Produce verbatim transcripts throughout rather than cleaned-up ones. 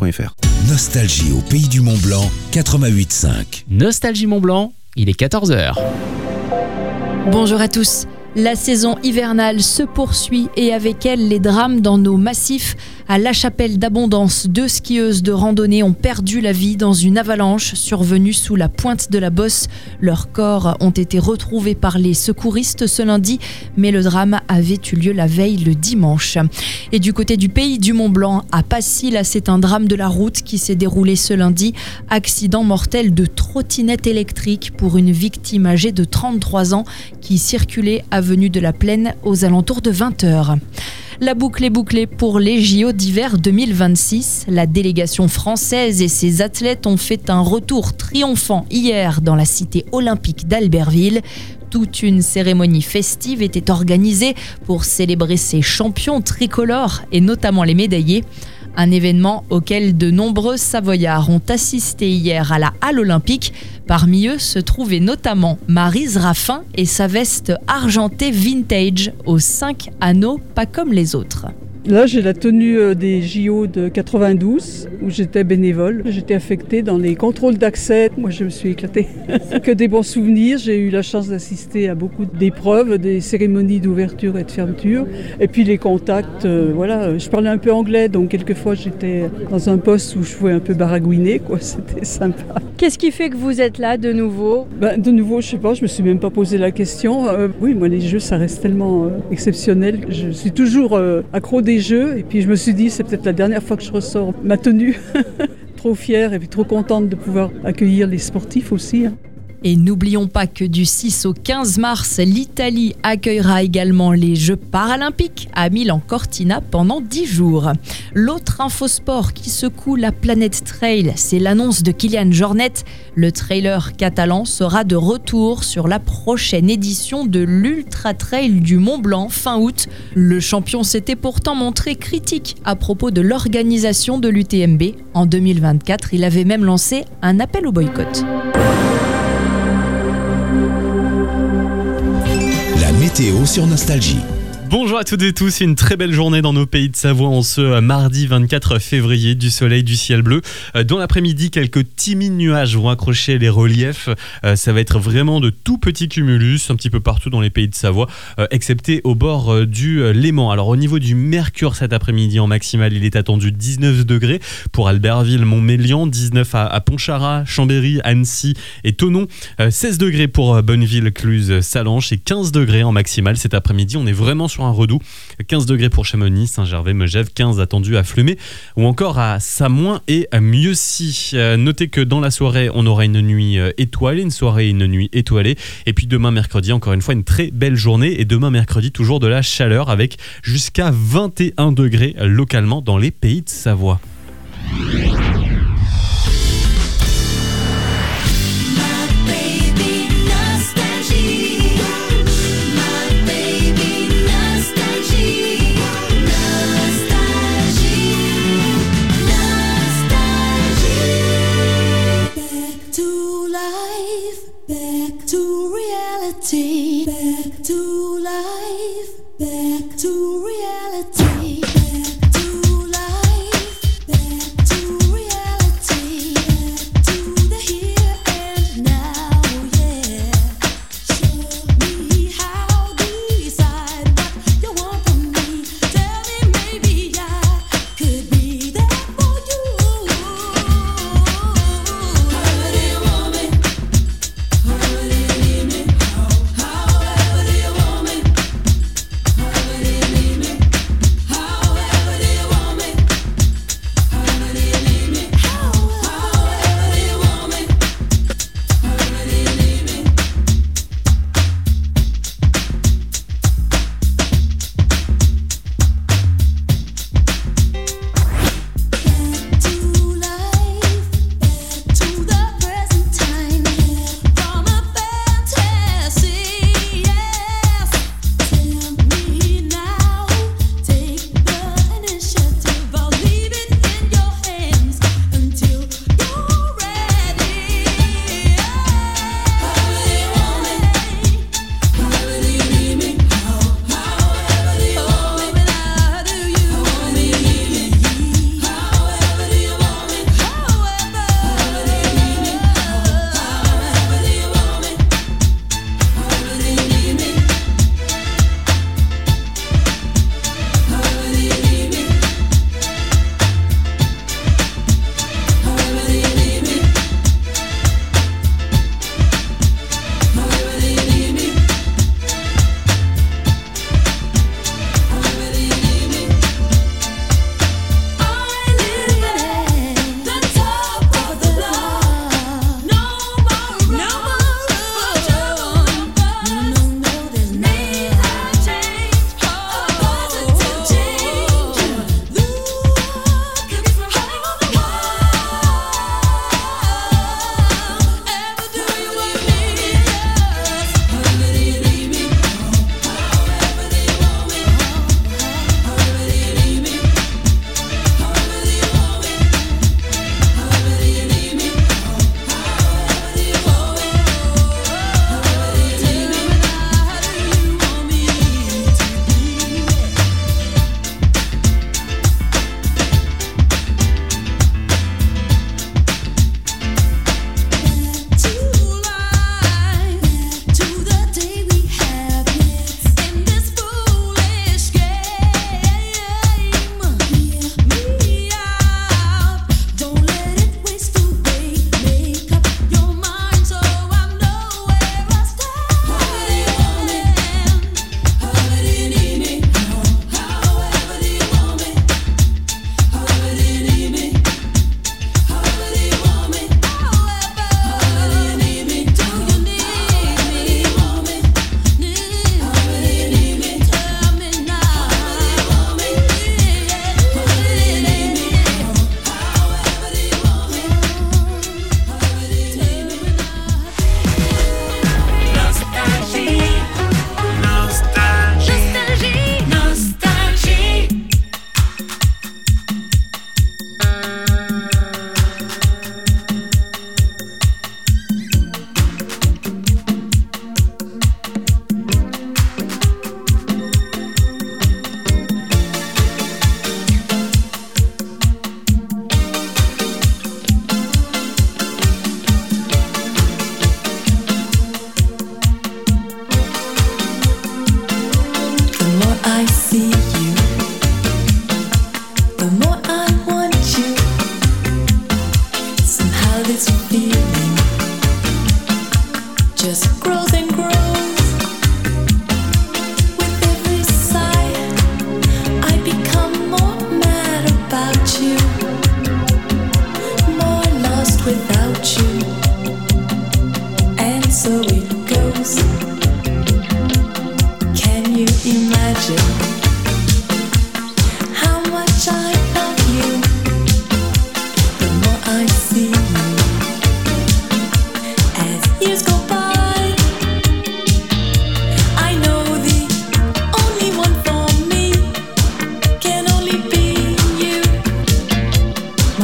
point f r. Nostalgie au pays du Mont-Blanc, quatre-vingt-huit virgule cinq. Nostalgie Mont-Blanc, il est quatorze heures. Bonjour à tous. La saison hivernale se poursuit et avec elle les drames dans nos massifs. À La Chapelle d'Abondance, deux skieuses de randonnée ont perdu la vie dans une avalanche survenue sous la pointe de la Bosse. Leurs corps ont été retrouvés par les secouristes ce lundi, mais le drame avait eu lieu la veille le dimanche. Et du côté du pays du Mont-Blanc, à Passy, là c'est un drame de la route qui s'est déroulé ce lundi. Accident mortel de trottinette électrique pour une victime âgée de trente-trois ans qui circulait avenue de la Plaine aux alentours de vingt heures. La boucle est bouclée pour les J O d'hiver deux mille vingt-six. La délégation française et ses athlètes ont fait un retour triomphant hier dans la cité olympique d'Albertville. Toute une cérémonie festive était organisée pour célébrer ces champions tricolores et notamment les médaillés. Un événement auquel de nombreux Savoyards ont assisté hier à la Halle Olympique. Parmi eux se trouvait notamment Maryse Raffin et sa veste argentée vintage aux cinq anneaux, pas comme les autres. Là, j'ai la tenue des J O de quatre-vingt-douze, où j'étais bénévole. J'étais affectée dans les contrôles d'accès. Moi, je me suis éclatée. Que des bons souvenirs. J'ai eu la chance d'assister à beaucoup d'épreuves, des cérémonies d'ouverture et de fermeture. Et puis les contacts, euh, voilà. Je parlais un peu anglais, donc quelquefois, j'étais dans un poste où je pouvais un peu baragouiner, quoi. C'était sympa. Qu'est-ce qui fait que vous êtes là de nouveau ? Ben, de nouveau, je sais pas, je me suis même pas posé la question. Euh, oui, moi, les jeux, ça reste tellement euh, exceptionnel. Je suis toujours euh, accro des jeux et puis je me suis dit c'est peut-être la dernière fois que je ressors ma tenue. Trop fière et puis trop contente de pouvoir accueillir les sportifs aussi. Et n'oublions pas que du six au quinze mars, l'Italie accueillera également les Jeux paralympiques à Milan-Cortina pendant dix jours. L'autre infosport qui secoue la planète trail, c'est l'annonce de Kilian Jornet. Le trailer catalan sera de retour sur la prochaine édition de l'Ultra Trail du Mont-Blanc fin août. Le champion s'était pourtant montré critique à propos de l'organisation de l'U T M B. En deux mille vingt-quatre, il avait même lancé un appel au boycott. Météo sur Nostalgie. Bonjour à toutes et tous, une très belle journée dans nos pays de Savoie en ce mardi vingt-quatre février, du soleil, du ciel bleu. Dans l'après-midi, quelques timides nuages vont accrocher les reliefs. Ça va être vraiment de tout petits cumulus un petit peu partout dans les pays de Savoie, excepté au bord du Léman. Alors au niveau du mercure cet après-midi en maximale, il est attendu dix-neuf degrés pour Albertville, Montmélian, dix-neuf à, à Pontcharrat, Chambéry, Annecy et Thonon, seize degrés pour Bonneville, Cluse, Sallanches et quinze degrés en maximale cet après-midi. On est vraiment sur un redout, quinze degrés pour Chamonix, Saint-Gervais, Megève, quinze attendus à Fleumet ou encore à Samoin et à Mieuxy. Euh, notez que dans la soirée, on aura une nuit étoilée, une soirée et une nuit étoilée. Et puis demain mercredi, encore une fois, une très belle journée. Et demain mercredi, toujours de la chaleur avec jusqu'à vingt et un degrés localement dans les pays de Savoie. Back to life, back to reality, back to life, back to reality.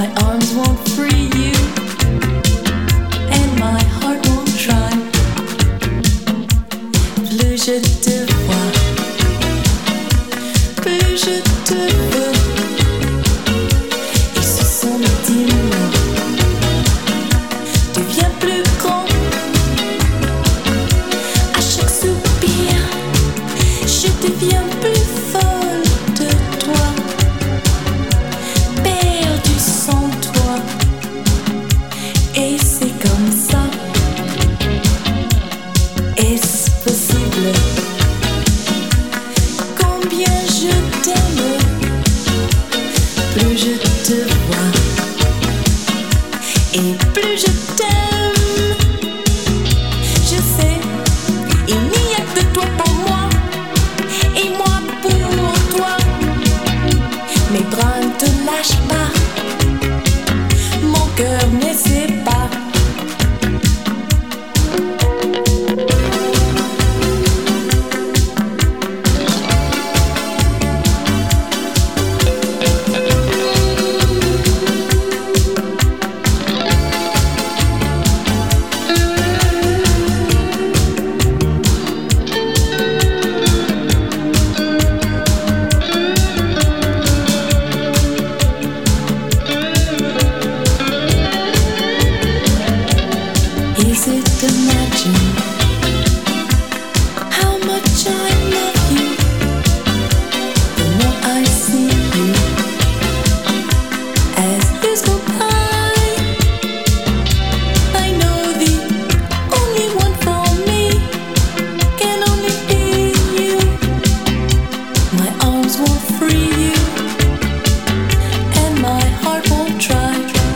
My arms won't free you, and my heart won't try. Plus je te vois, plus je te veux. Et ce son d'hymne devient plus grand. À chaque soupir, je deviens plus folle de toi. Perdu sans toi. Et c'est comme ça. Est-ce possible? Combien je t'aime. Plus je te vois, et plus je t'aime. Je sais, il n'y a que toi pour moi, et moi pour toi. Mes bras ne te lâchent pas, mon cœur ne sait pas. Is it imagine how much I love you? The more I see you, as years go by, I know the only one for me can only be you. My arms won't free you, and my heart won't try.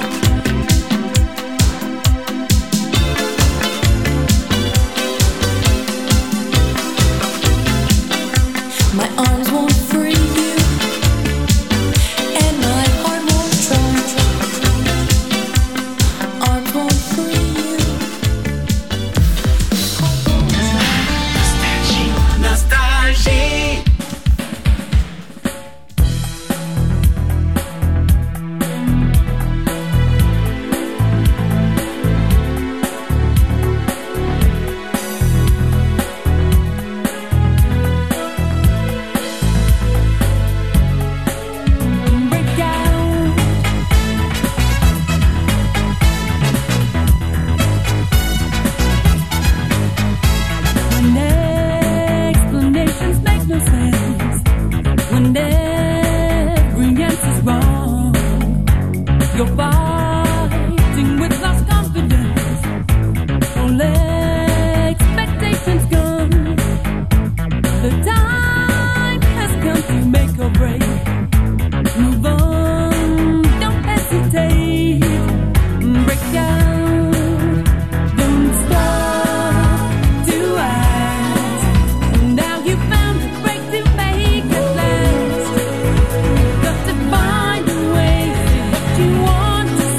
My arms won't free you, and my heart won't try. Arms won't free you. Nostalgie. Break out. When explanations make no sense, when every answer's wrong, you're fighting with lost confidence. Don't let expectations come. The time has come to make or break. Move on, don't hesitate. Break out, don't stop to ask. Now you found a break to make it last. Got to find a way, say what you want to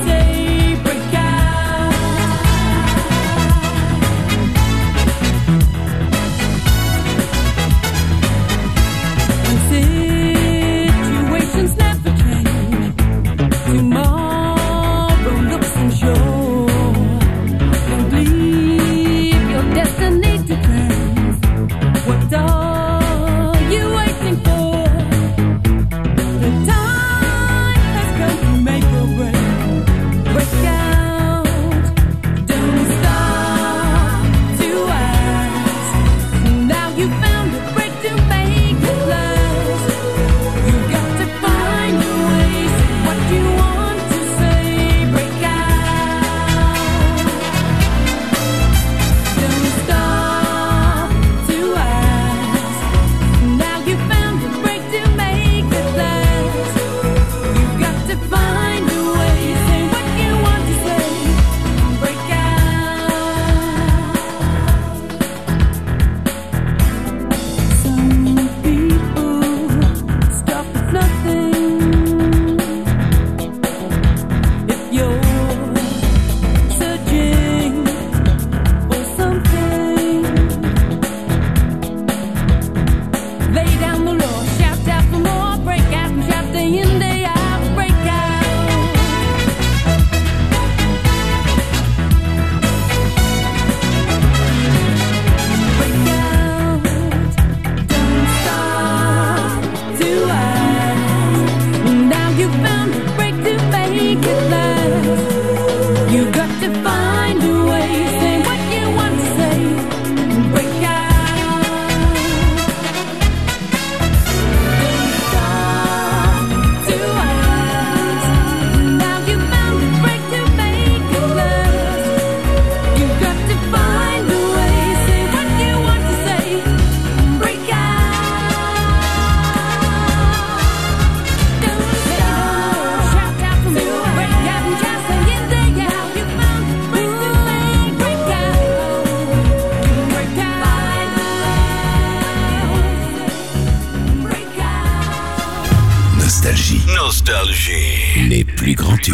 tubes.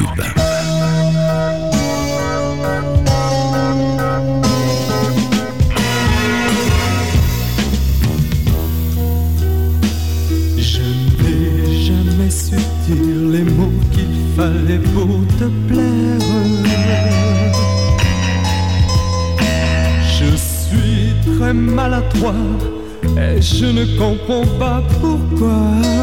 Je n'ai jamais su dire les mots qu'il fallait pour te plaire. Je suis très maladroit et je ne comprends pas pourquoi.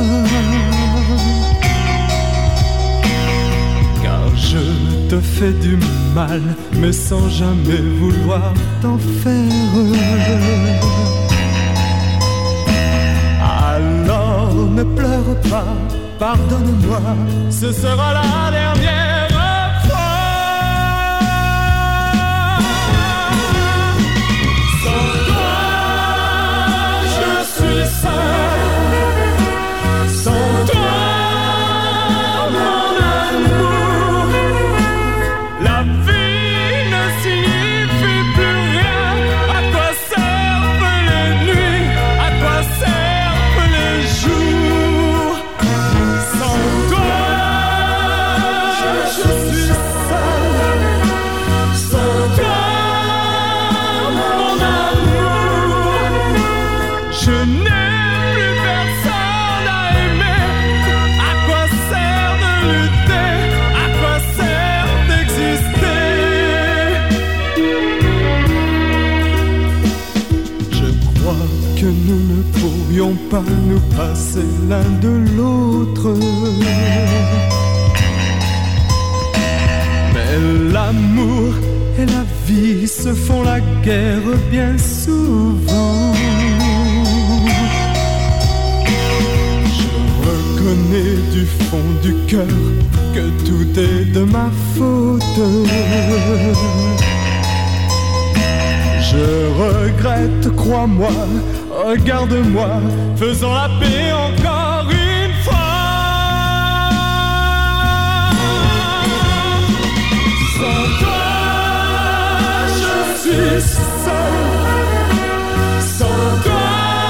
Car je te fais du mal, mais sans jamais vouloir t'en faire. Alors ne pleure pas, pardonne-moi, ce sera la dernière fois. Sans toi, je suis seul. Sans toi, mon amour, la vie ne signifie plus rien. À quoi servent les nuits? À quoi servent les jours? Sans toi, je suis seul. Sans toi, mon amour, je n'ai plus personne à aimer. À quoi sert de lutter? À quoi sert d'exister? Je crois que nous ne pourrions pas nous passer l'un de l'autre. Mais l'amour et la vie se font la guerre bien souvent. Je reconnais du fond du cœur que tout est de ma faute. Je regrette, crois-moi, regarde-moi, faisons la paix encore une fois. Sans toi, je suis seul. Sans toi,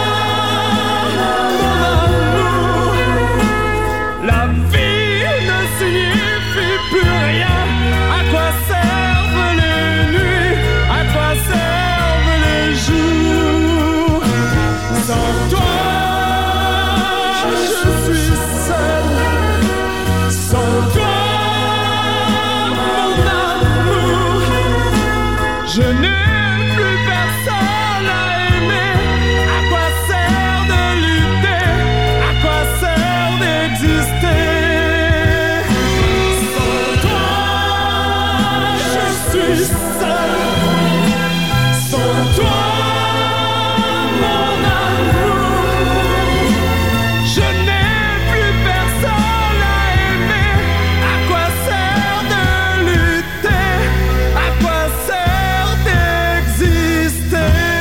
mon amour, la vie ne signifie plus rien. À quoi servent les nuits? À quoi servent les jours? Sans toi, je suis seul. Sans toi, mon amour, je n'ai plus personne à aimer. À quoi sert de lutter? À quoi sert d'exister? Sans toi, je suis seul. Sans toi, mon amour, je n'ai plus personne à aimer. À quoi sert de lutter? À quoi sert d'exister?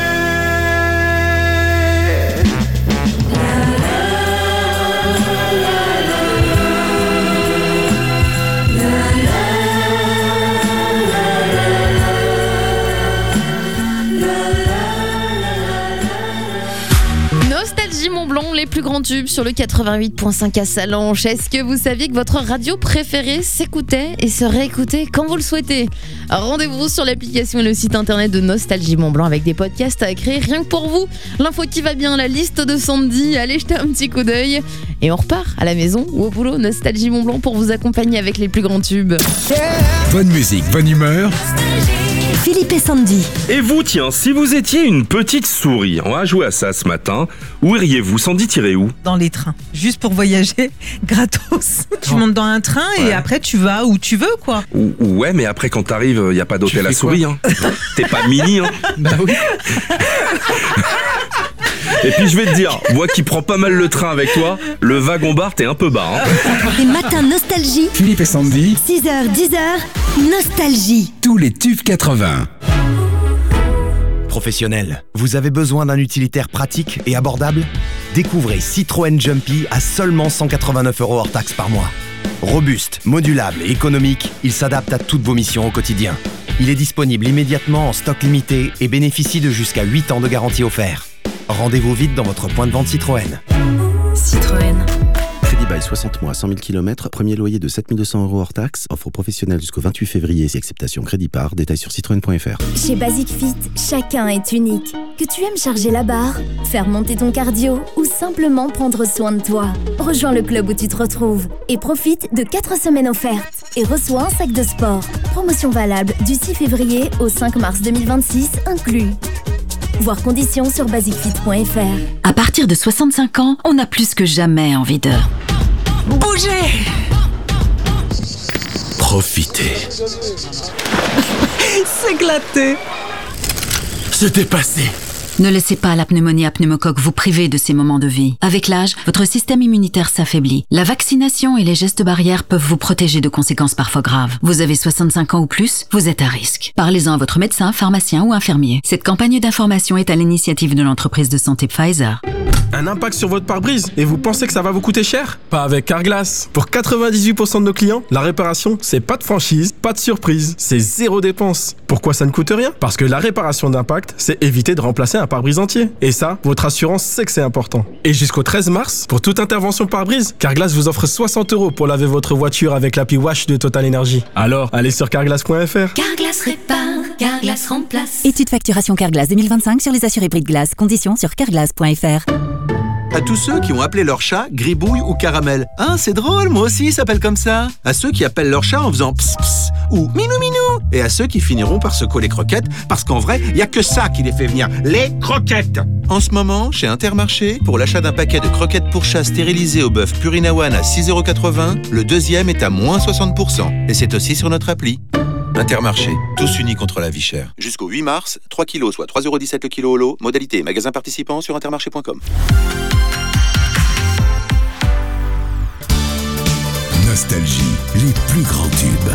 Nostalgie Mont-Blanc, les plus grands tubes sur le quatre-vingt-huit point cinq à Sallanches. Est-ce que vous saviez que votre radio préférée s'écoutait et se réécoutait quand vous le souhaitez? Rendez-vous sur l'application et le site internet de Nostalgie Mont-Blanc avec des podcasts à créer rien que pour vous. L'info qui va bien, la liste de Sandy, allez jeter un petit coup d'œil. Et on repart à la maison ou au boulot. Nostalgie Mont-Blanc pour vous accompagner avec les plus grands tubes. Bonne musique, bonne humeur. Philippe et Sandy. Et vous, tiens, si vous étiez une petite souris, on va jouer à ça ce matin, où iriez-vous? Sandy, tirez où? Dans les trains, juste pour voyager gratos. Tu montes dans un train et Ouais. après tu vas où tu veux, quoi. Ou- Ouais, mais après quand t'arrives, il n'y a pas d'hôtel Tu à fais souris. Hein. T'es pas mini. Hein. Bah oui. Et puis je vais te dire, moi qui prends pas mal le train avec toi, le wagon-bar, t'es un peu bas. Hein. Les matins nostalgie. Philippe et Sandy, six heures, dix heures, nostalgie. tous les tubes quatre-vingts. Professionnel, vous avez besoin d'un utilitaire pratique et abordable? Découvrez Citroën Jumpy à seulement cent quatre-vingt-neuf euros hors taxes par mois. Robuste, modulable et économique, il s'adapte à toutes vos missions au quotidien. Il est disponible immédiatement en stock limité et bénéficie de jusqu'à huit ans de garantie offerte. Rendez-vous vite dans votre point de vente Citroën. Citroën. Crédit bail soixante mois, cent mille kilomètres, premier loyer de sept mille deux cents euros hors taxe, offre professionnelle jusqu'au vingt-huit février, si acceptation crédit par, détails sur citroën point f r. Chez Basic Fit, chacun est unique. Que tu aimes charger la barre, faire monter ton cardio ou simplement prendre soin de toi. Rejoins le club où tu te retrouves et profite de quatre semaines offertes et reçois un sac de sport. Promotion valable du six février au cinq mars deux mille vingt-six inclus. Voir conditions sur basic fit point f r. À partir de soixante-cinq ans, on a plus que jamais envie de bouger. Profitez. S'éclater. Se dépasser. Ne laissez pas la pneumonie à pneumocoque vous priver de ces moments de vie. Avec l'âge, votre système immunitaire s'affaiblit. La vaccination et les gestes barrières peuvent vous protéger de conséquences parfois graves. Vous avez soixante-cinq ans ou plus, vous êtes à risque. Parlez-en à votre médecin, pharmacien ou infirmier. Cette campagne d'information est à l'initiative de l'entreprise de santé Pfizer. Un impact sur votre pare-brise et vous pensez que ça va vous coûter cher? Pas avec Carglass. Pour quatre-vingt-dix-huit pour cent de nos clients, la réparation, c'est pas de franchise, pas de surprise, c'est zéro dépense. Pourquoi ça ne coûte rien? Parce que la réparation d'impact, c'est éviter de remplacer un pare-brise entier. Et ça, votre assurance sait que c'est important. Et jusqu'au treize mars, pour toute intervention pare-brise, Carglass vous offre soixante euros pour laver votre voiture avec l'appli Wash de Total Energy. Alors, allez sur carglass point f r. Carglass répare, Carglass remplace. Étude facturation Carglass deux mille vingt-cinq sur les assurés bris de glace. Conditions sur carglass point f r. À tous ceux qui ont appelé leur chat Gribouille ou Caramel. Hein, c'est drôle, moi aussi, il s'appelle comme ça. À ceux qui appellent leur chat en faisant ps ps ou minou minou. Et à ceux qui finiront par se coller croquettes, parce qu'en vrai, il n'y a que ça qui les fait venir, les croquettes. En ce moment, chez Intermarché, pour l'achat d'un paquet de croquettes pour chat stérilisées au bœuf Purina One à six euros quatre-vingts, le deuxième est à moins soixante pour cent. Et c'est aussi sur notre appli. Intermarché, tous unis contre la vie chère. Jusqu'au huit mars, trois kilos, soit trois euros dix-sept le kilo au lot. Modalité, magasin participant sur intermarché point com. Nostalgie, les plus grands tubes.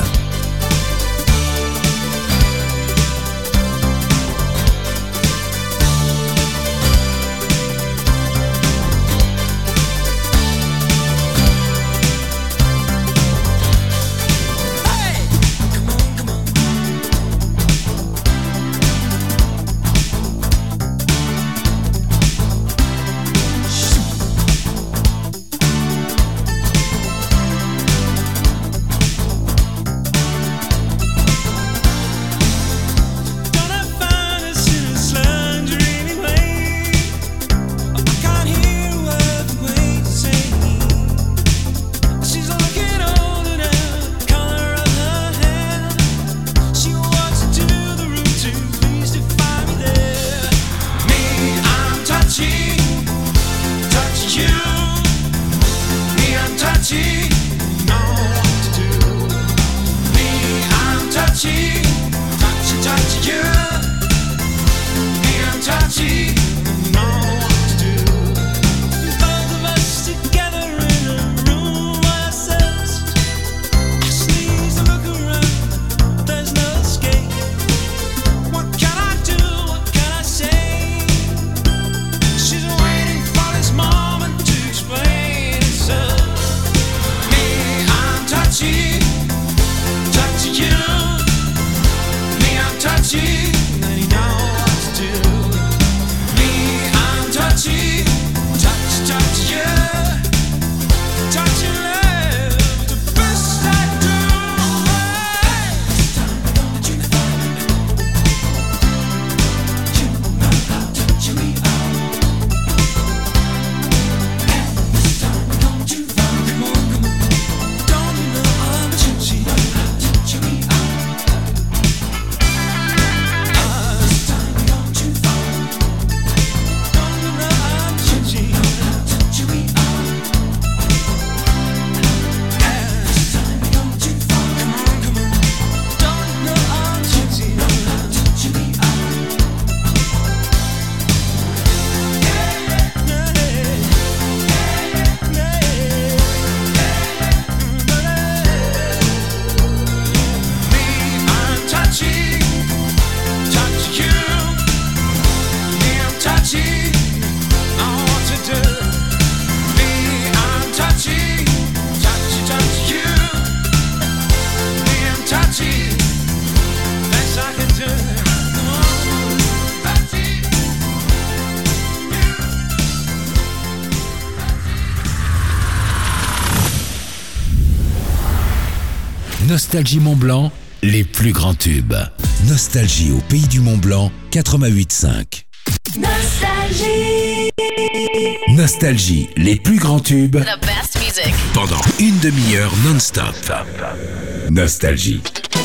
Nostalgie Mont-Blanc, les plus grands tubes. Nostalgie au pays du Mont-Blanc, quatre-vingt-huit cinq. Nostalgie. Nostalgie, les plus grands tubes. The best music. Pendant une demi-heure non-stop. Nostalgie.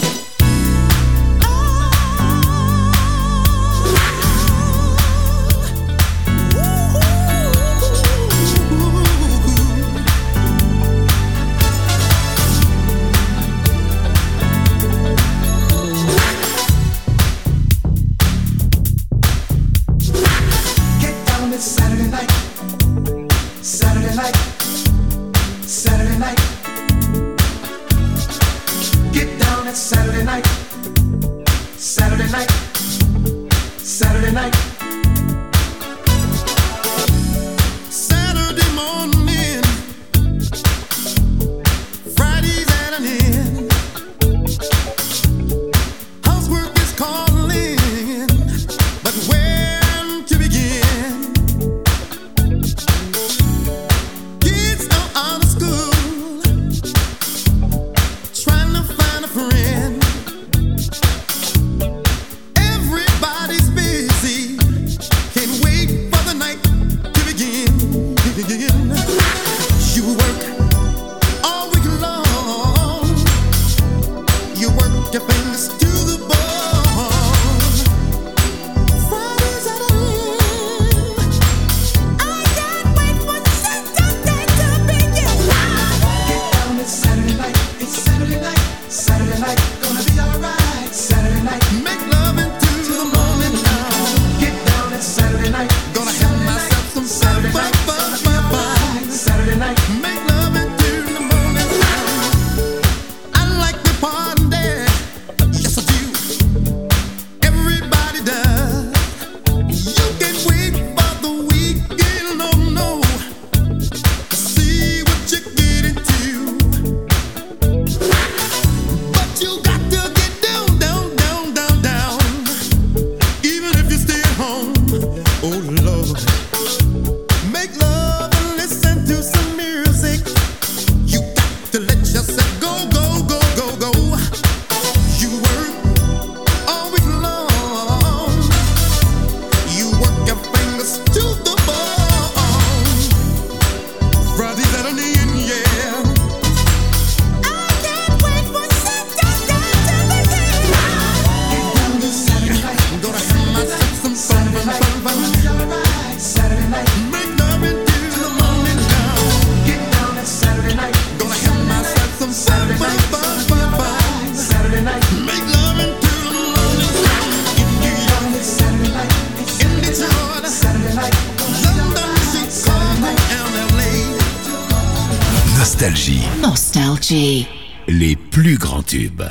Nostalgie. Nostalgie. Les plus grands tubes.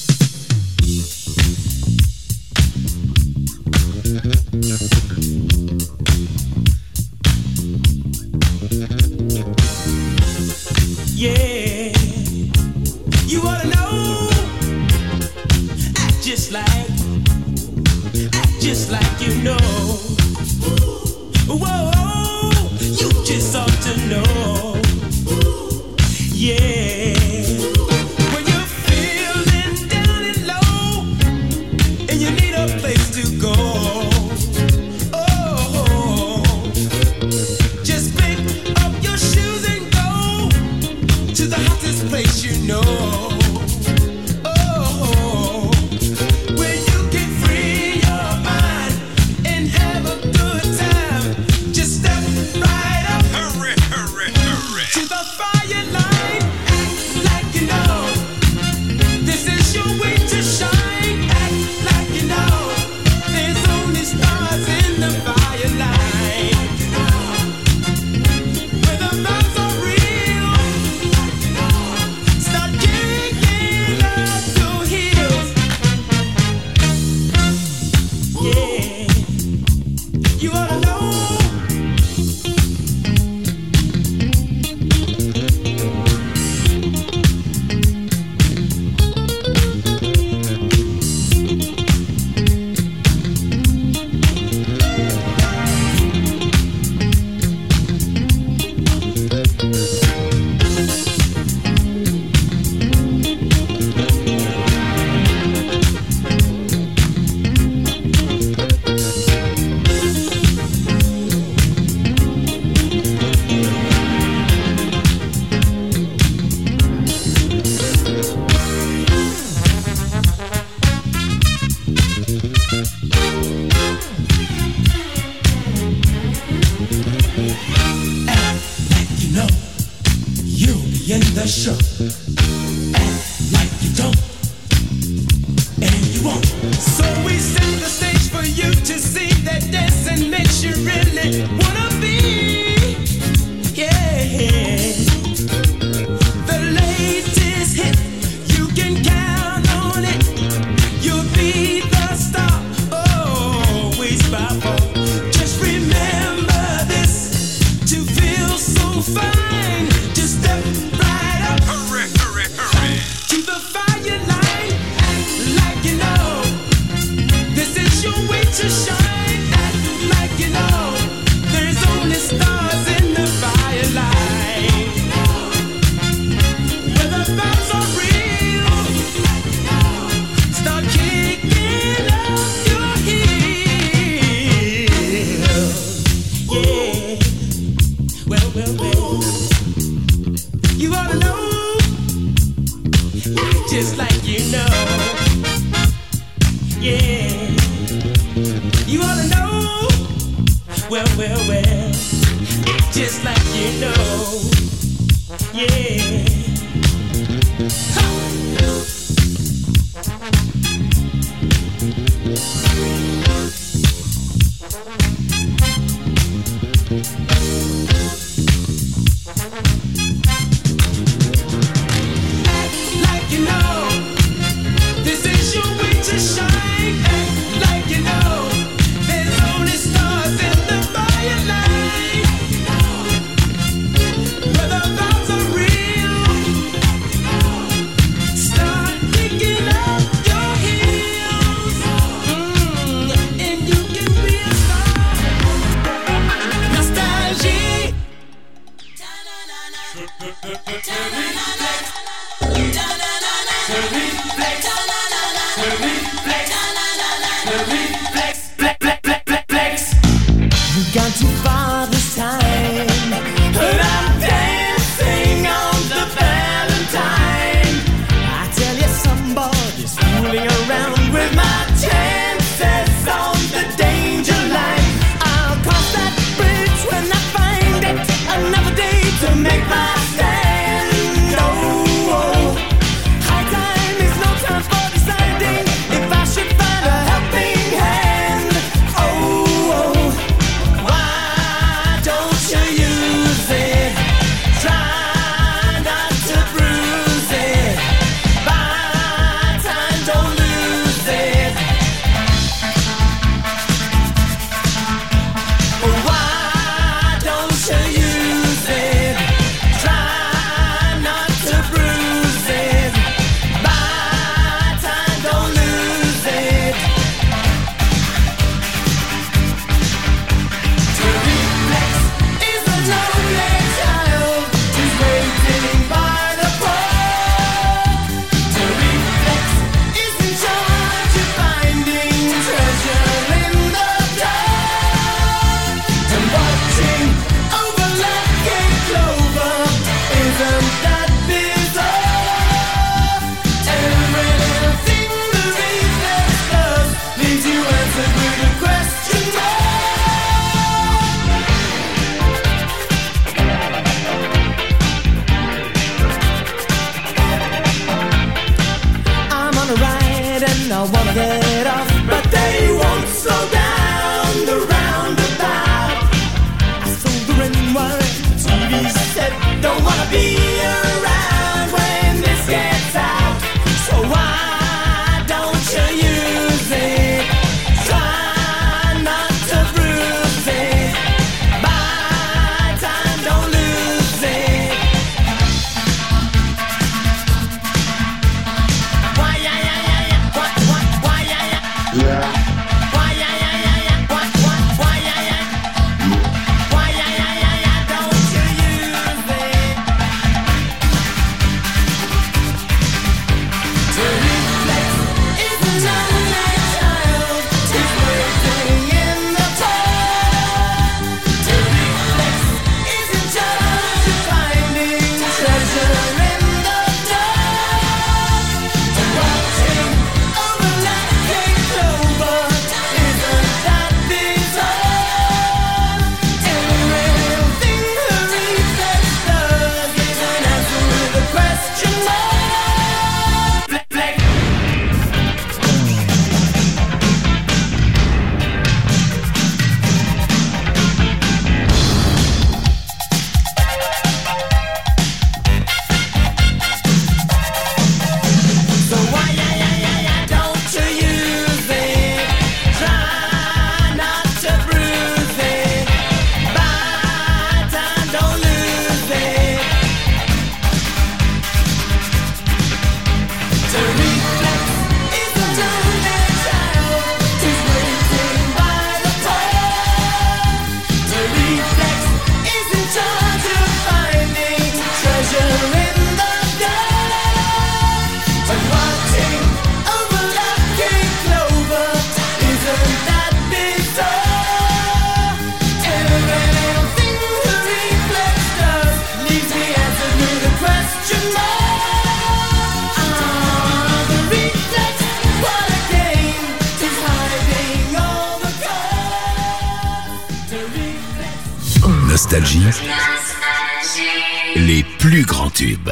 Yeah, you wanna know? Act just like, act just like you know. Whoa, you just ought to know. Yeah. When you're feeling down and low, and you need a place to go. Oh, just pick up your shoes and go to the hottest place you know. Oh, where you can free your mind and have a good time. Just step right up. Hurry, hurry. So we set the stage for you to see that dancing makes you really wanna be. Yeah. The latest hit, you can count on it. You'll be the star, always by far. Just remember this, to feel so fine, just step right up. Hurry, hurry, hurry. To the fire line, act like you know. This is your way to shine, act like you know. There's only stars in the fire line. Where the vibes are real, start kicking up your heels. Yeah. Well, well, well. You ought to know, just like you know. Yeah. You ought to know, well, well, well. Just like you know. Yeah. Act like you know. This is your way to shine. Act like you know. There's only stars in the fire line. Where the vibes are real, start picking up your heels. Mm, and you can be a star. Nostalgie. We've gone too far this time, but I'm dancing on the Valentine. I tell you, somebody's fooling around with my chances on the danger line. I'll cross that bridge when I find it. Another day to make my stand. Oh, oh. High time is no time for deciding if I should find a helping hand. Oh, oh. Why don't you use it? Try not to bruise it. Buy time, don't lose it. Why don't you use it? Try not to bruise it. Buy time, don't lose it. To reflex is a lonely child who's waiting by the pole. To reflex is in charge of finding treasure in the dark. And watching over like a clover, isn't that bizarre? Everything the reflex does leaves you answered with a question mark. I'm on a ride and I wanna get off, but they won't slow down the roundabout. I sold the ring wire, T V set, don't wanna be around when this gets out. So why don't you use it? Try not to bruise it. Buy time, don't lose it. Why, yeah, yeah, yeah, yeah. Why, why, why, yeah, yeah. Nostalgie, les plus grands tubes.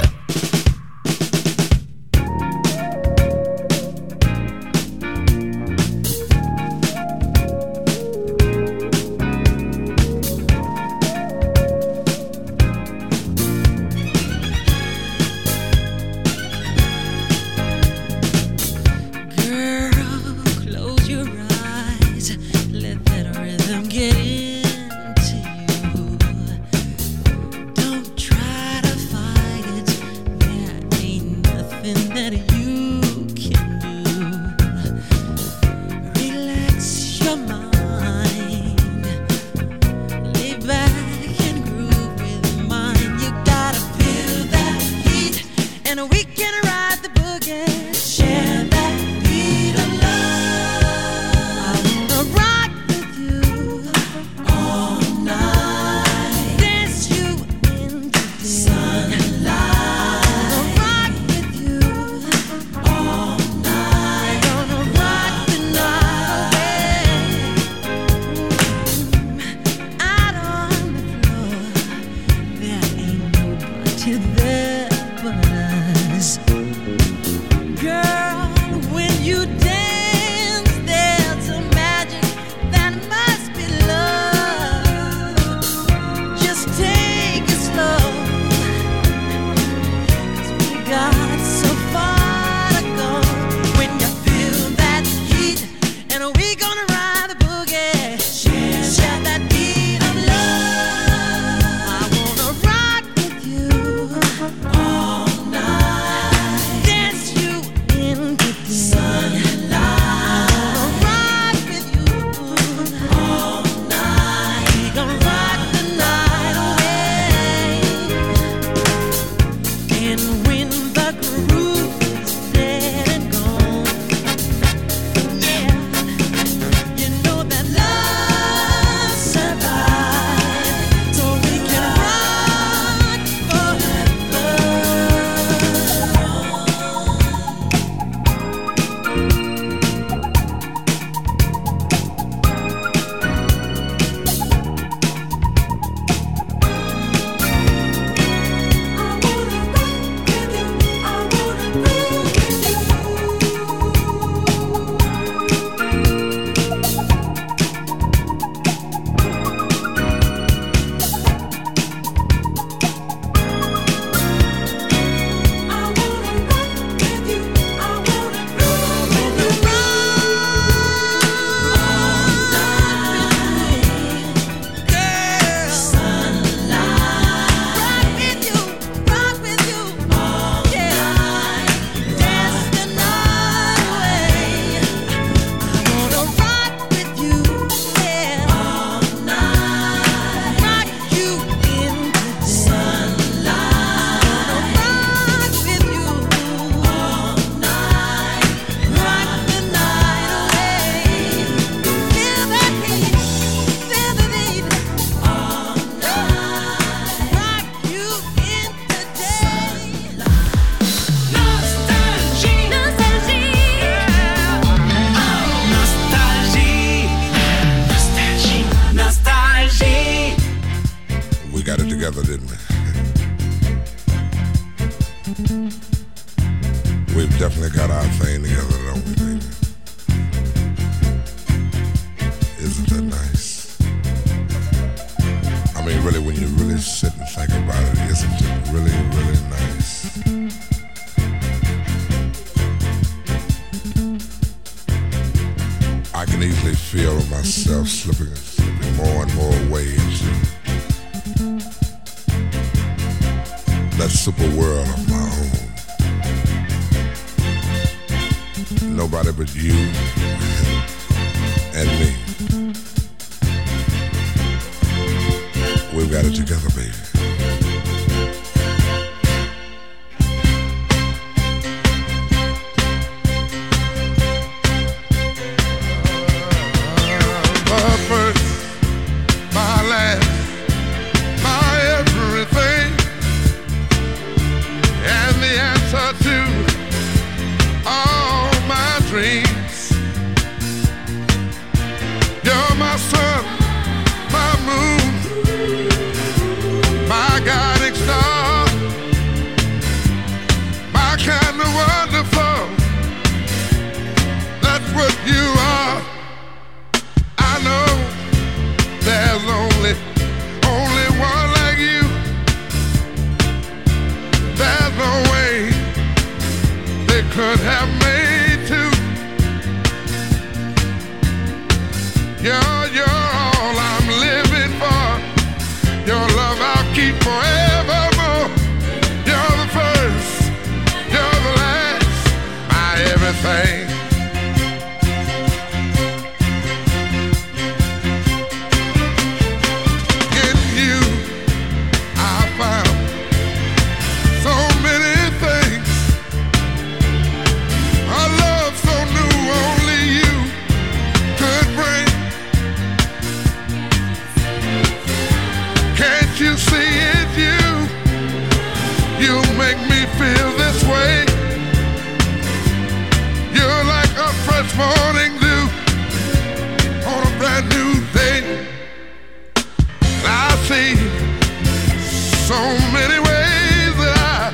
We've definitely got our thing together, don't we, baby? Isn't that nice? I mean, really, when you really sit and think about it, isn't it really, really nice? I can easily feel myself slipping, slipping more and more away into that super world of my own. Nobody but you and me. We've got it together, baby. My first, my last, my everything, and the answer to all my dreams. You're my sun, my moon, each morning dew on a brand new day. I see so many ways that I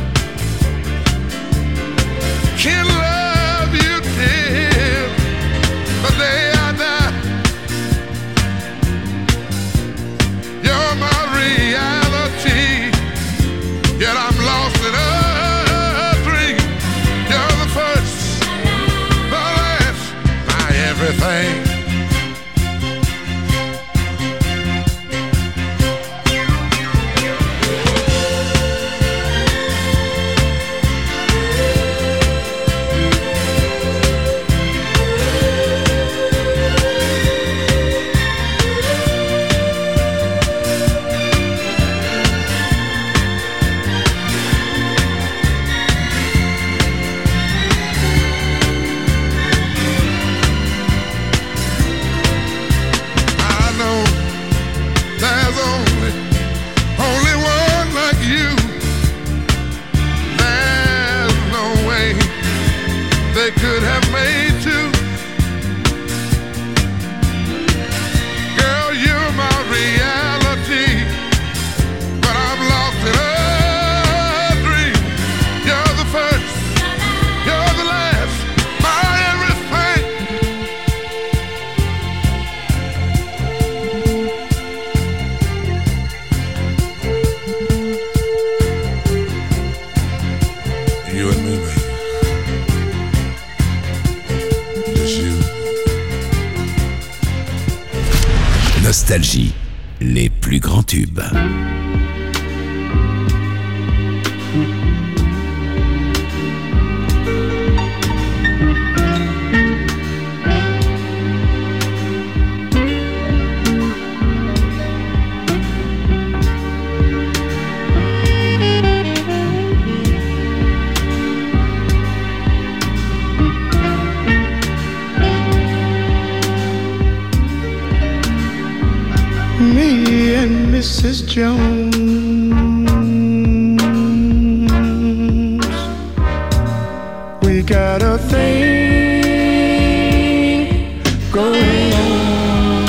can love you till the day I die. You're my reality, yet I'm lost in a dream. You're the first, the last, my everything. Could have made two. Girl, you're my reality, but I'm lost in a dream. You're the first, you're the last, my everything. You and me, baby. Nostalgie, les plus grands tubes. Me and Missus Jones, we got a thing going on.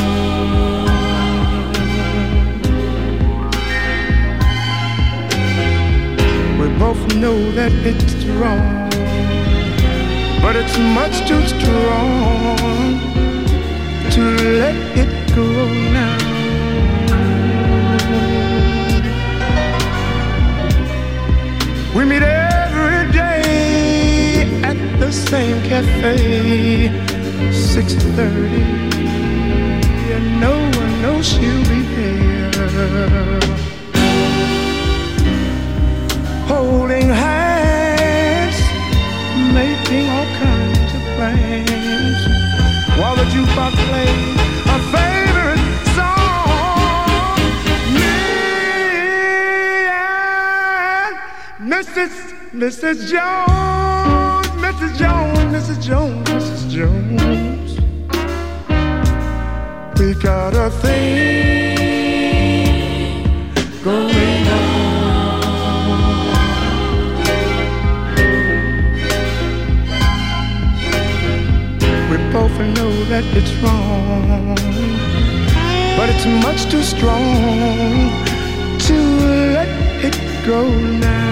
We both know that it's wrong, but it's much too strong to let it go now. We meet every day at the same cafe, six thirty, and no one knows she'll be there. Holding hands, making all kinds of plans, while the jukebox plays a favorite song. Me and Missus Missus Jones, Missus Jones, Missus Jones, Missus Jones, we got a thing going on. We both know that it's wrong, but it's much too strong to let it go now.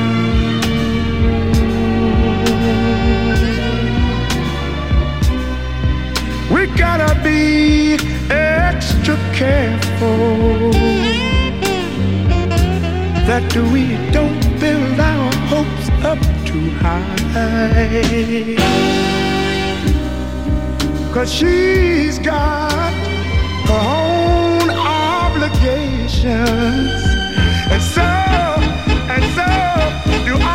We gotta be extra careful that we don't build our hopes up too high, 'cause she's got her own obligations, and so, and so do I.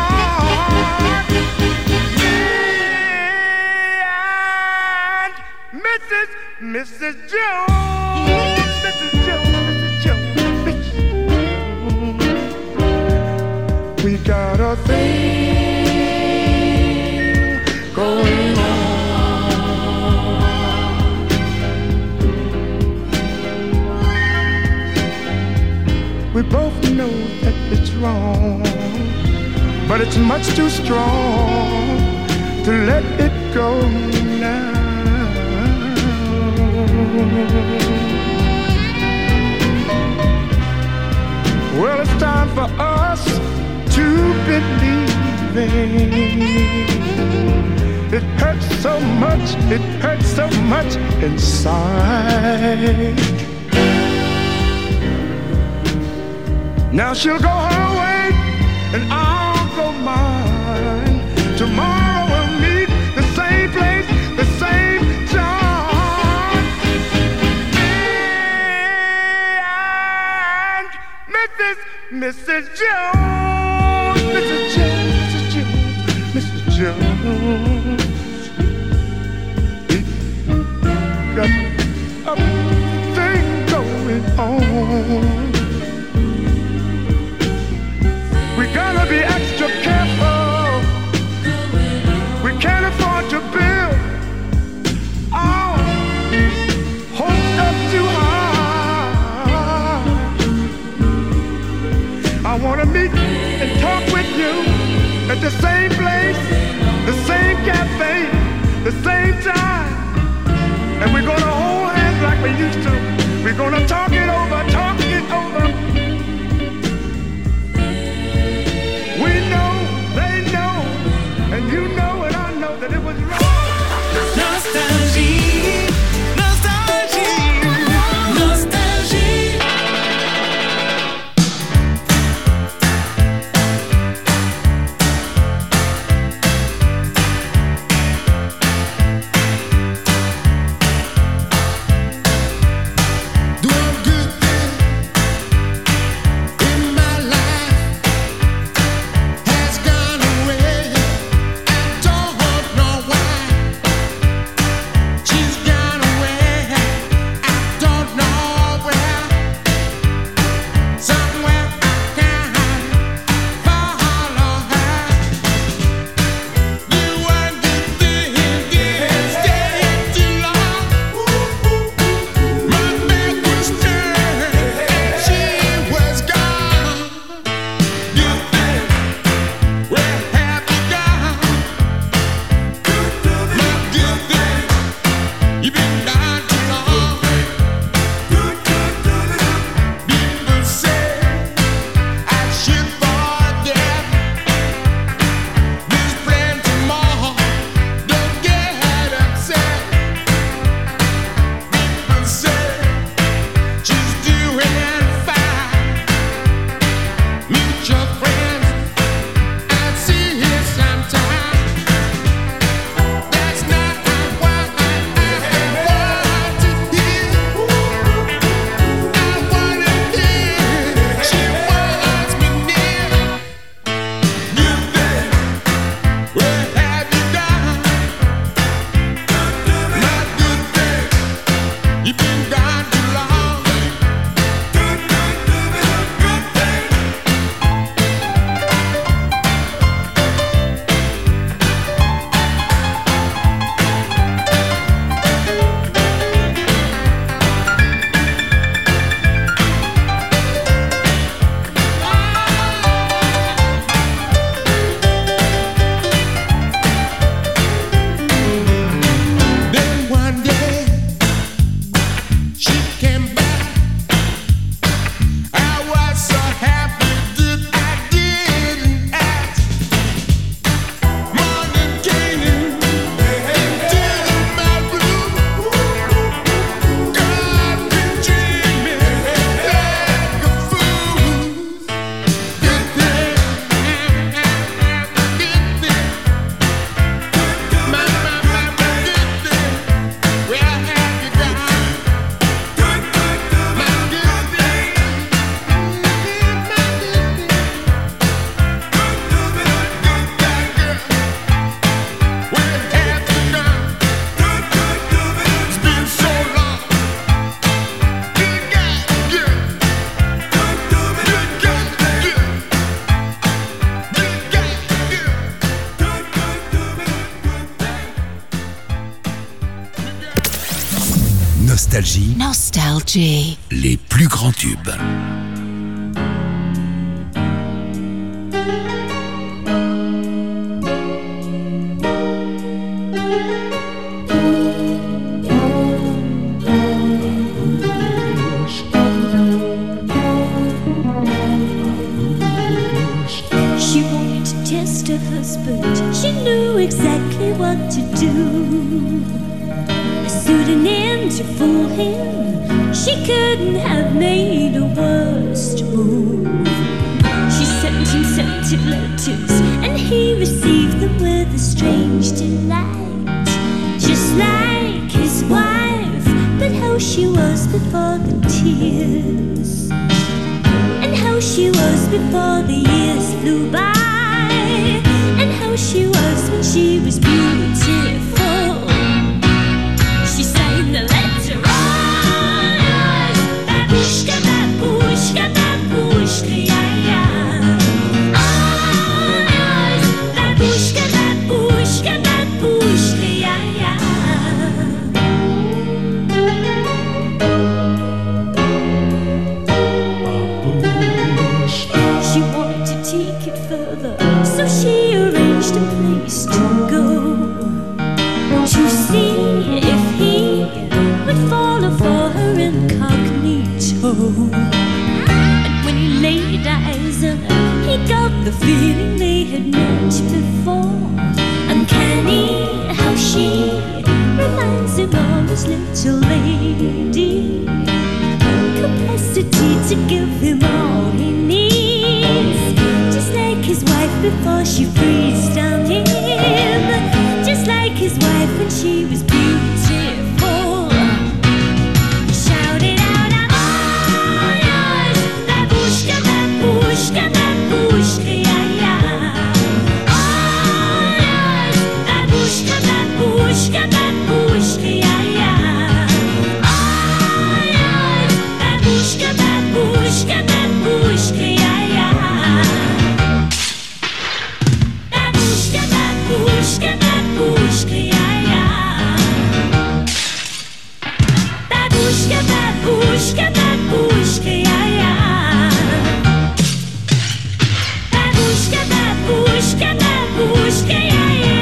Missus Missus Jones, Missus Jones, Missus Jones, Missus Jones, we got a thing going on. We both know that it's wrong, but it's much too strong to let it go now. believing. It hurts so much, it hurts so much inside. Now she'll go her way and I'll go mine. Tomorrow we'll meet the same place, the same time. And Missus Missus Jones, Missus Jones, Missus Jones, Missus Jones. Got a thing going on. We gotta be extra careful. We can't afford to build our hopes up too high. I wanna meet and talk with you at the same place, the same cafe, the same time. And we're gonna hold hands like we used to. We're gonna talk it over, talk it over. We know, they know, and you know and I know that it was wrong. Nostalgie, nostalgie, nostalgie. Doing good things in my life has gone away. I don't know why. She's gone away. I don't know where. Somewhere I can follow her. Doing good things didn't stay too long. My back was turned and she was gone. Good thing, where have you gone? My good thing, you've been gone too long. People say I should forget this plan tomorrow. Don't get upset. People say she's doing fine. Meet your friends and see her sometime. That's not what I want to hear. I want to hear she wants me near. Good thing, where have you gone? My good thing, you've been gone too long. Good thing, good thing. Then one day she came back. I was so happy that I didn't ask. Morning came into my room. Got me dreaming like a fool. Good thing, good thing. My, my, my, my good thing. Where have you gone? My good thing. My good thing. Where have you gone? It's been so long. Good guy, good. Good guy, good. Good guy, Nostalgie, Nostalgie. les plus grands tubes. She wanted do. A pseudonym to fool him, she couldn't have made a worse move. She sent him scented letters, and he received them with a strange delight. Just like his wife, but how she was before the tears, and how she was before the years flew by, and how she was when she was beautiful. She signed the letter, oh, yes, babushka, babushka, babushka, yeah, yeah. Oh, yes, babushka, babushka, babushka, yeah, yeah. She wanted to take it further, so she arranged a place to go, to see if he would follow for her incognito. And when he laid eyes on her, he got the feeling they had met before. Uncanny how she reminds him of his little lady, capacity to give him all he needs, just like his wife before she freezed on him, just like his wife when she was beautiful. He shouted out, I'm all yours, babushka, babushka, babushka, yeah, yeah. All yours, babushka, babushka, babushka, yeah, yeah. All yours, babushka, babushka, babushka, yeah, yeah. Babushka, babushka, babushka, yeah, yeah. Babushka, babushka, babushka, yeah, yeah. Babushka, babushka, babushka, yeah, yeah.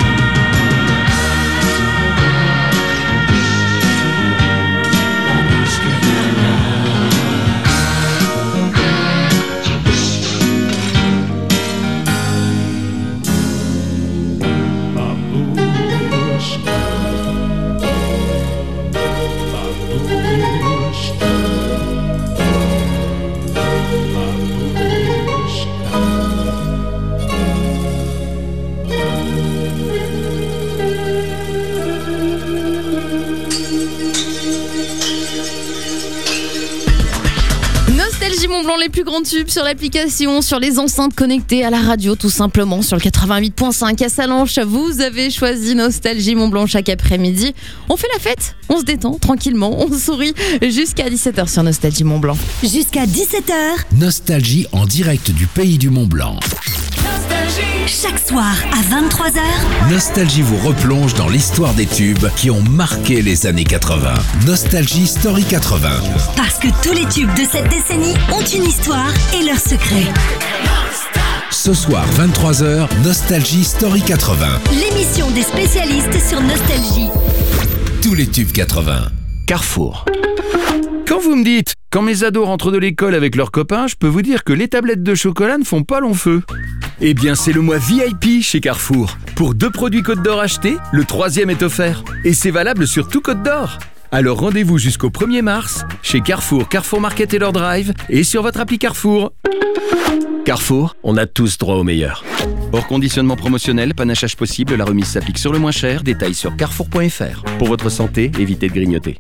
Nostalgie Mont Blanc, les plus grands tubes sur l'application, sur les enceintes connectées, à la radio tout simplement, sur le quatre-vingt-huit virgule cinq à Salanches. Vous avez choisi Nostalgie Mont Blanc chaque après-midi. On fait la fête, on se détend tranquillement, on sourit jusqu'à dix-sept heures sur Nostalgie Mont Blanc. Jusqu'à dix-sept heures, Nostalgie en direct du pays du Mont Blanc. chaque soir à vingt-trois heures, Nostalgie vous replonge dans l'histoire des tubes qui ont marqué les années quatre-vingts. Nostalgie Story quatre-vingts. parce que tous les tubes de cette décennie ont une histoire et leurs secrets. Ce soir, vingt-trois heures, Nostalgie Story quatre-vingts. L'émission des spécialistes sur Nostalgie. Tous les tubes quatre-vingts. Carrefour. Quand vous me dites, quand mes ados rentrent de l'école avec leurs copains, je peux vous dire que les tablettes de chocolat ne font pas long feu. Eh bien, c'est le mois V I P chez Carrefour. Pour deux produits Côte d'Or achetés, le troisième est offert. Et c'est valable sur tout Côte d'Or. Alors rendez-vous jusqu'au premier mars chez Carrefour, Carrefour Market et leur drive et sur votre appli Carrefour. Carrefour, on a tous droit au meilleur. Hors conditionnement promotionnel, panachage possible, la remise s'applique sur le moins cher. Détails sur carrefour point f r. Pour votre santé, évitez de grignoter.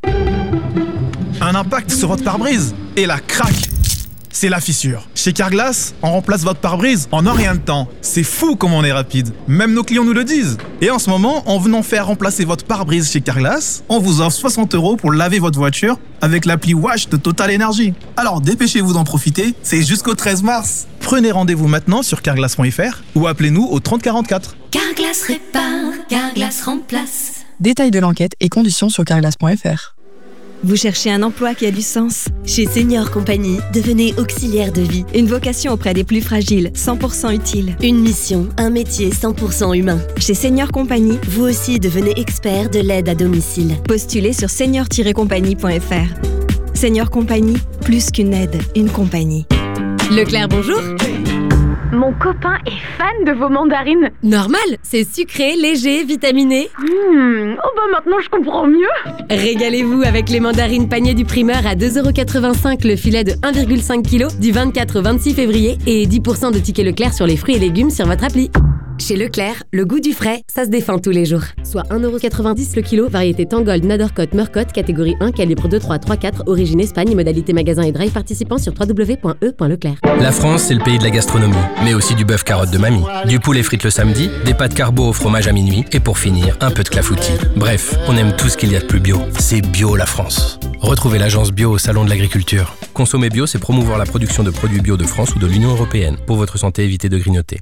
Un impact sur votre pare-brise et la craque, c'est la fissure. Chez Carglass, on remplace votre pare-brise en un rien de temps. C'est fou comme on est rapide. Même nos clients nous le disent. Et en ce moment, en venant faire remplacer votre pare-brise chez Carglass, on vous offre soixante euros pour laver votre voiture avec l'appli Wash de Total Energy. Alors dépêchez-vous d'en profiter, c'est jusqu'au treize mars. Prenez rendez-vous maintenant sur carglass point f r ou appelez-nous au trente quarante-quatre. Carglass répare, Carglass remplace. Détails de l'enquête et conditions sur carglass point f r. Vous cherchez un emploi qui a du sens? Chez Senior Compagnie, devenez auxiliaire de vie. Une vocation auprès des plus fragiles, cent pour cent utile. Une mission, un métier cent pour cent humain. Chez Senior Compagnie, vous aussi devenez expert de l'aide à domicile. Postulez sur senior tiret compagnie point f r. Senior Compagnie, plus qu'une aide, une compagnie. Leclerc, bonjour. Mon copain est fan de vos mandarines. Normal, c'est sucré, léger, vitaminé. Mmh, oh bah maintenant je comprends mieux. Régalez-vous avec les mandarines panier du primeur à deux euros quatre-vingt-cinq le filet de un virgule cinq kilos du vingt-quatre au vingt-six février et dix pour cent de tickets Leclerc sur les fruits et légumes sur votre appli. Chez Leclerc, le goût du frais, ça se défend tous les jours. Soit un euro quatre-vingt-dix le kilo, variété Tangold, Nadercote, Mercotte, catégorie un, calibre deux, trois, trois, quatre, origine Espagne, modalité magasin et drive participant sur w w w point e point leclerc. La France, c'est le pays de la gastronomie, mais aussi du bœuf carotte de mamie, du poulet frites le samedi, des pâtes carbo au fromage à minuit, et pour finir, un peu de clafoutis. Bref, on aime tout ce qu'il y a de plus bio. C'est bio la France. Retrouvez l'agence bio au Salon de l'Agriculture. Consommer bio, c'est promouvoir la production de produits bio de France ou de l'Union Européenne. Pour votre santé, évitez de grignoter.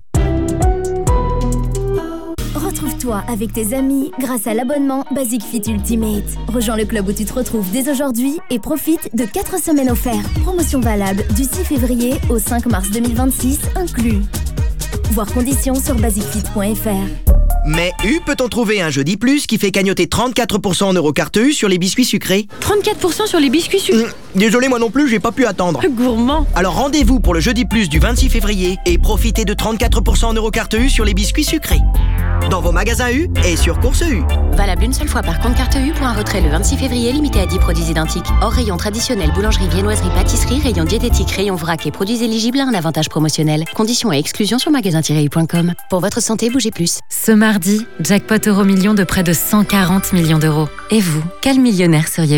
Retrouve-toi avec tes amis grâce à l'abonnement Basic Fit Ultimate. Rejoins le club où tu te retrouves dès aujourd'hui et profite de quatre semaines offertes. Promotion valable du six février au cinq mars deux mille vingt-six inclus. Voir conditions sur basic fit point f r. Mais U peut-on trouver un jeudi plus qui fait cagnotter trente-quatre pour cent en Eurocarte U sur les biscuits sucrés? trente-quatre pour cent sur les biscuits sucrés. Mmh, désolé, moi non plus, j'ai pas pu attendre. Gourmand. Alors rendez-vous pour le jeudi plus du vingt-six février et profitez de trente-quatre pour cent en Eurocarte U sur les biscuits sucrés. Dans vos magasins U et sur Course U. Valable une seule fois par compte carte U pour un retrait le vingt-six février limité à dix produits identiques. Hors rayon traditionnel, boulangerie, viennoiserie, pâtisserie, rayon diététique, rayon vrac et produits éligibles à un avantage promotionnel. Conditions et exclusions sur magasin tiret u point com. Pour votre santé, bougez plus. Ce mardi, jackpot euro million de près de cent quarante millions d'euros. Et vous, quel millionnaire seriez-vous ?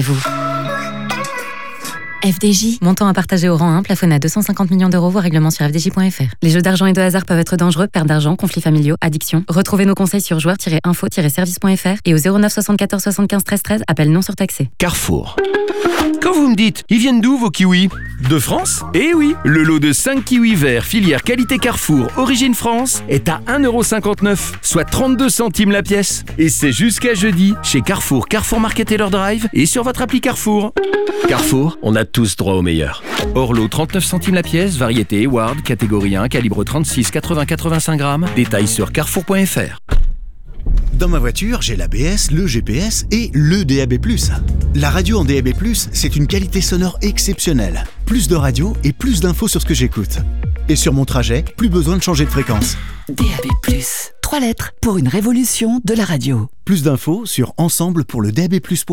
F D J. Montant à partager au rang un, plafonné à deux cent cinquante millions d'euros, voire règlement sur f d j point f r. Les jeux d'argent et de hasard peuvent être dangereux, perte d'argent, conflits familiaux, addiction. Retrouvez nos conseils sur joueurs tiret info tiret service point f r et au zéro neuf soixante-quatorze soixante-quinze treize treize, appel non surtaxé. Carrefour. Quand vous me dites, ils viennent d'où vos kiwis? De France? Eh oui, le lot de cinq kiwis verts, filière qualité Carrefour, origine France, est à un euro cinquante-neuf, soit trente-deux centimes la pièce. Et c'est jusqu'à jeudi, chez Carrefour, Carrefour Market et leur drive, et sur votre appli Carrefour. Carrefour, on a tous droit au meilleur. Orlo, trente-neuf centimes la pièce, variété Eward, catégorie un, calibre trente-six, quatre-vingts quatre-vingt-cinq grammes. Détails sur carrefour point f r. Dans ma voiture, j'ai l'A B S, le G P S et le D A B plus. La radio en D A B plus, c'est une qualité sonore exceptionnelle. Plus de radio et plus d'infos sur ce que j'écoute. Et sur mon trajet, plus besoin de changer de fréquence. D A B plus, trois lettres pour une révolution de la radio. Plus d'infos sur ensemble pour le D A B plus.